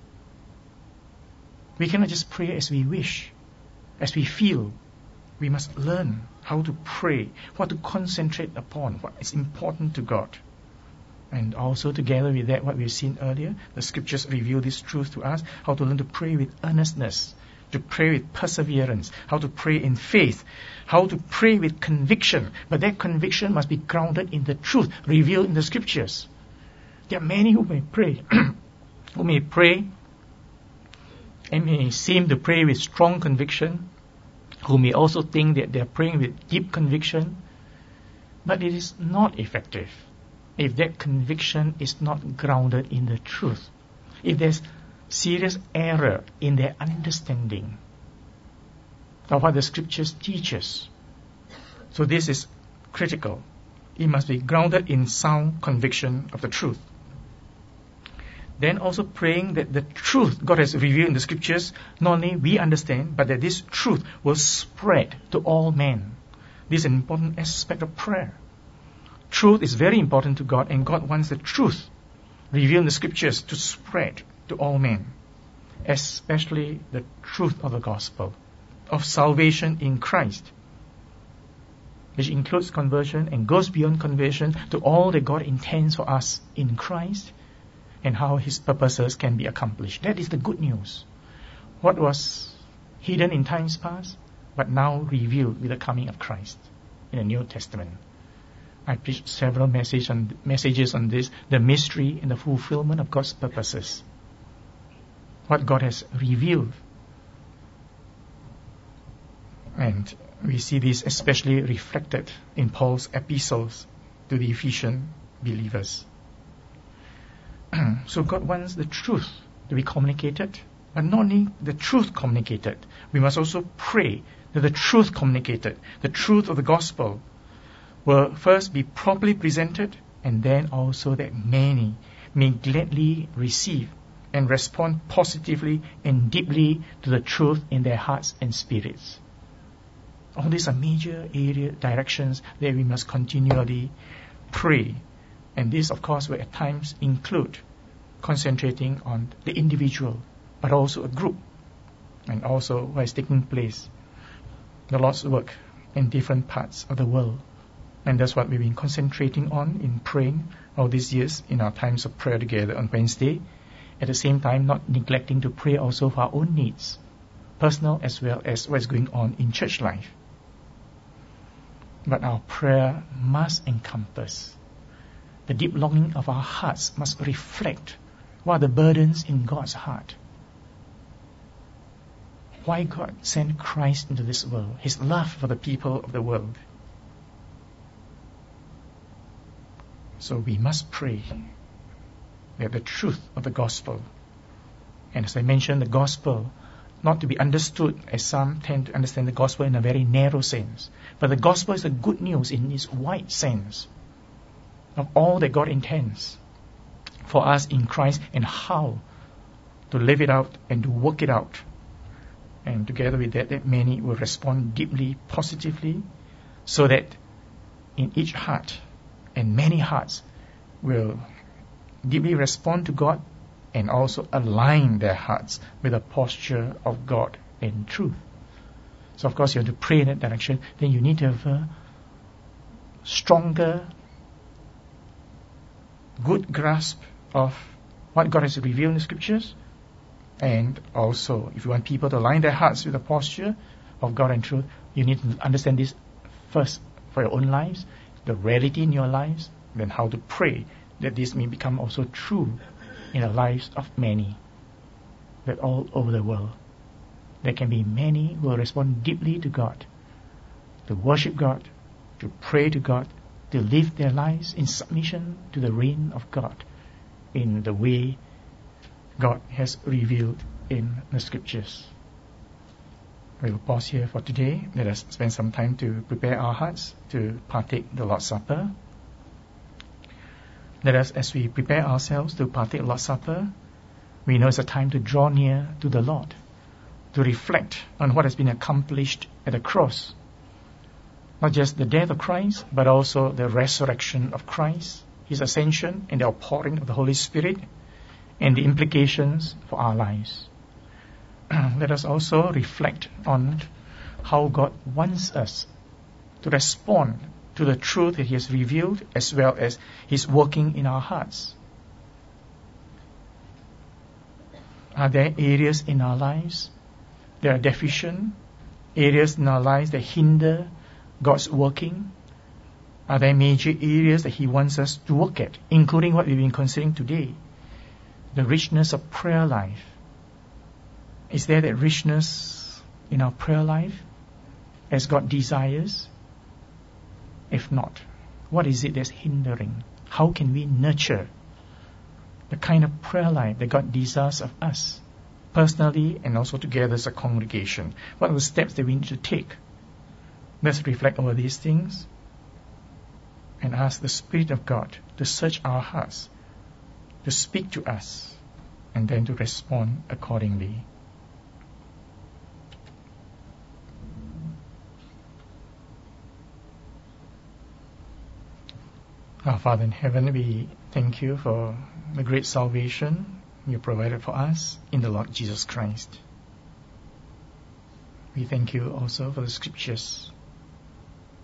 We cannot just pray as we wish, as we feel. We must learn how to pray, what to concentrate upon, what is important to God. And also together with that, what we've seen earlier, the Scriptures reveal this truth to us, how to learn to pray with earnestness, to pray with perseverance, how to pray in faith, how to pray with conviction. But that conviction must be grounded in the truth revealed in the Scriptures. There are many who may pray, who may pray and may seem to pray with strong conviction, who may also think that they are praying with deep conviction, but it is not effective if that conviction is not grounded in the truth. If there's serious error in their understanding of what the Scriptures teach us. So this is critical. It must be grounded in sound conviction of the truth. Then also praying that the truth God has revealed in the Scriptures, not only we understand, but that this truth will spread to all men. This is an important aspect of prayer. Truth is very important to God, and God wants the truth revealed in the Scriptures to spread to all men, especially the truth of the gospel, of salvation in Christ, which includes conversion and goes beyond conversion to all that God intends for us in Christ, and how His purposes can be accomplished. That is the good news. What was hidden in times past, but now revealed with the coming of Christ in the New Testament. I preached several message on, messages on this, the mystery and the fulfillment of God's purposes. What God has revealed. And we see this especially reflected in Paul's epistles to the Ephesian believers. So God wants the truth to be communicated, but not only the truth communicated, we must also pray that the truth communicated, the truth of the gospel, will first be properly presented, and then also that many may gladly receive and respond positively and deeply to the truth in their hearts and spirits. All these are major area directions that we must continually pray. And this, of course, will at times include concentrating on the individual, but also a group, and also what is taking place, the Lord's work in different parts of the world. And that's what we've been concentrating on in praying all these years in our times of prayer together on Wednesday. At the same time, not neglecting to pray also for our own needs, personal as well as what is going on in church life. But our prayer must encompass the deep longing of our hearts, must reflect what are the burdens in God's heart. Why God sent Christ into this world, His love for the people of the world. So we must pray that the truth of the gospel, and as I mentioned, the gospel, not to be understood as some tend to understand the gospel in a very narrow sense, but the gospel is the good news in its wide sense of all that God intends for us in Christ and how to live it out and to work it out. And together with that, that many will respond deeply, positively, so that in each heart and many hearts will deeply respond to God and also align their hearts with the posture of God and truth. So of course you have to pray in that direction. Then you need to have a stronger, good grasp of what God has revealed in the Scriptures. And also, if you want people to align their hearts with the posture of God and truth, you need to understand this first for your own lives, the reality in your lives, then how to pray that this may become also true in the lives of many, that all over the world there can be many who will respond deeply to God, to worship God, to pray to God, to live their lives in submission to the reign of God in the way God has revealed in the Scriptures. We will pause here for today. Let us spend some time to prepare our hearts to partake the Lord's Supper. Let us, as we prepare ourselves to partake the Lord's Supper, we know it's a time to draw near to the Lord, to reflect on what has been accomplished at the cross. Not just the death of Christ, but also the resurrection of Christ, His ascension and the outpouring of the Holy Spirit, and the implications for our lives. Let us also reflect on how God wants us to respond to the truth that He has revealed, as well as His working in our hearts. Are there areas in our lives that are deficient? Areas in our lives that hinder God's working? Are there major areas that He wants us to work at, including what we've been considering today? The richness of prayer life. Is there that richness in our prayer life as God desires? If not, what is it that's hindering? How can we nurture the kind of prayer life that God desires of us, personally and also together as a congregation? What are the steps that we need to take? Let's reflect over these things and ask the Spirit of God to search our hearts, to speak to us, and then to respond accordingly. Our Father in heaven, we thank You for the great salvation You provided for us in the Lord Jesus Christ. We thank You also for the Scriptures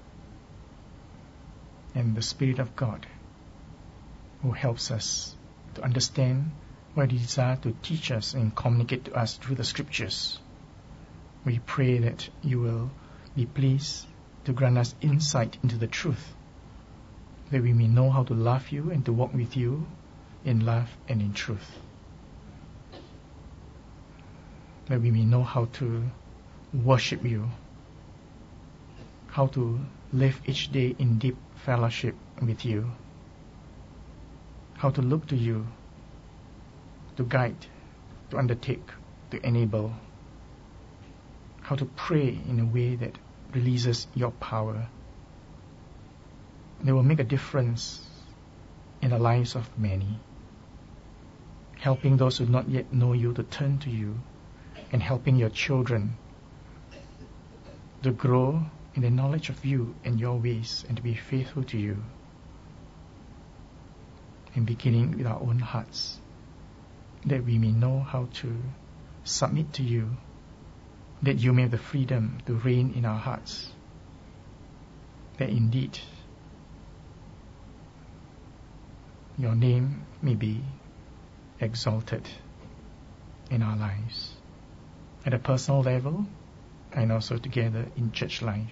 and the Spirit of God who helps us to understand what you desire to teach us and communicate to us through the Scriptures. We pray that you will be pleased to grant us insight into the truth, that we may know how to love you and to walk with you in love and in truth. That we may know how to worship you, how to live each day in deep fellowship with you, how to look to you to guide, to undertake, to enable, how to pray in a way that releases your power. They will make a difference in the lives of many, helping those who do not yet know you to turn to you, and helping your children to grow in the knowledge of you and your ways and to be faithful to you. And beginning with our own hearts, that we may know how to submit to you, that you may have the freedom to reign in our hearts, that indeed your name may be exalted in our lives, at a personal level and also together in church life.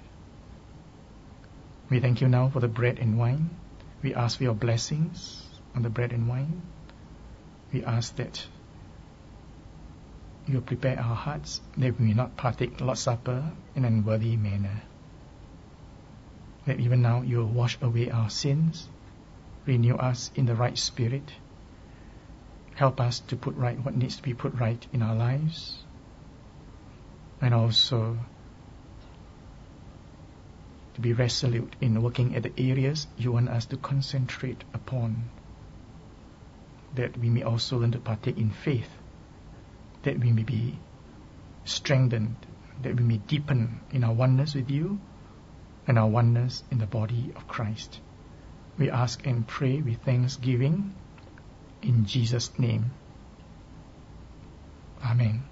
We thank you now for the bread and wine. We ask for your blessings on the bread and wine. We ask that you will prepare our hearts, that we may not partake Lord's Supper in an unworthy manner. That even now you will wash away our sins, renew us in the right spirit, help us to put right what needs to be put right in our lives, and also to be resolute in working at the areas you want us to concentrate upon, that we may also learn to partake in faith, that we may be strengthened, that we may deepen in our oneness with you and our oneness in the body of Christ. We ask and pray with thanksgiving in Jesus' name. Amen.